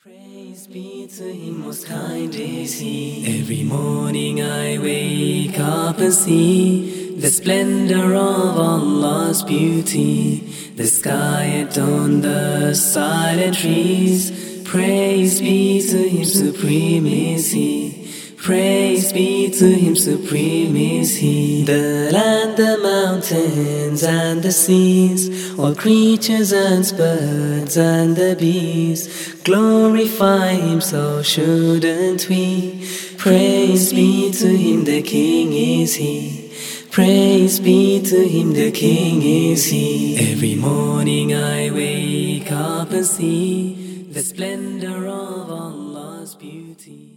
Praise be to Him, most kind is He. Every morning I wake up and see the splendor of Allah's beauty. The sky at dawn, the silent trees. Praise be to Him, supreme is He. Praise be to Him, supreme is He. The land, the mountains and the seas, all creatures and birds and the bees, glorify Him, so shouldn't we? Praise be to Him, the King is He. Praise be to Him, the King is He. Every morning I wake up and see the splendor of Allah's beauty.